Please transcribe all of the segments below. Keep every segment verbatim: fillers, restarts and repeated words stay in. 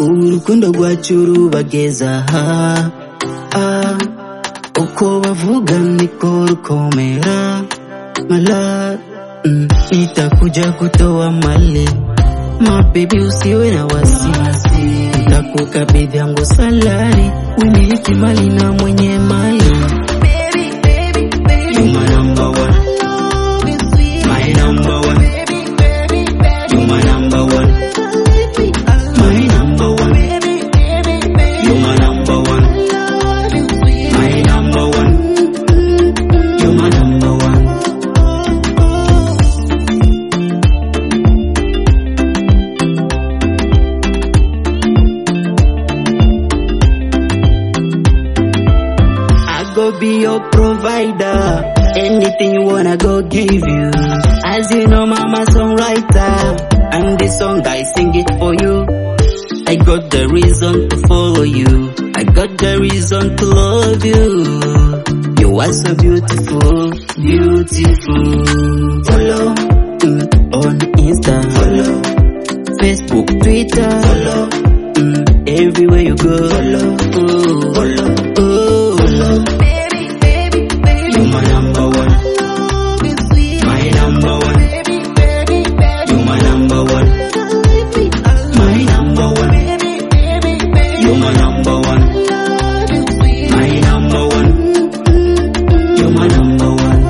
urukundo rwacu rubageza ha ah uko bavuga niko rukomera mala mm, nitakuja kutoa mali my baby usiwe na wasiwasi, nitakukabidhi yangu salari umiliki mali na mwenye mali. Baby baby baby you my number one, my number one, you my number one, my number one, you my number one, my number one, you my number one. I go be your provider, anything you wanna go give you. As you know, mama songwriter, and this song I sing it for you. I got the reason to follow you, I got the reason to love you. You are so beautiful, beautiful. Follow mm, on Insta, follow Facebook, Twitter, follow mm, everywhere you go. Follow, oh, follow, oh, follow. Baby, baby, baby, you my number one, my number one, you my number one, my number one, you my number one, my number one, you my number one.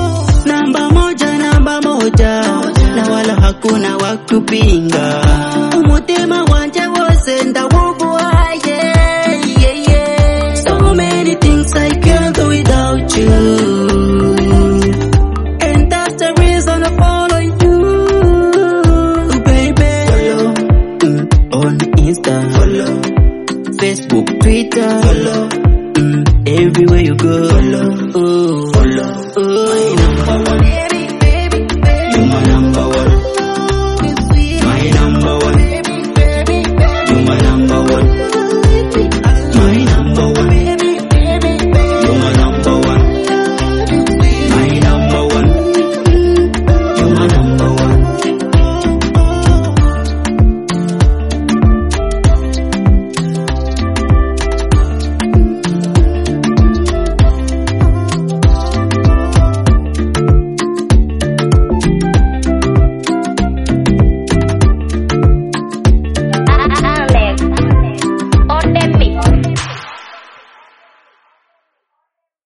Namba moja, namba moja, na wala hakuna wakupinga.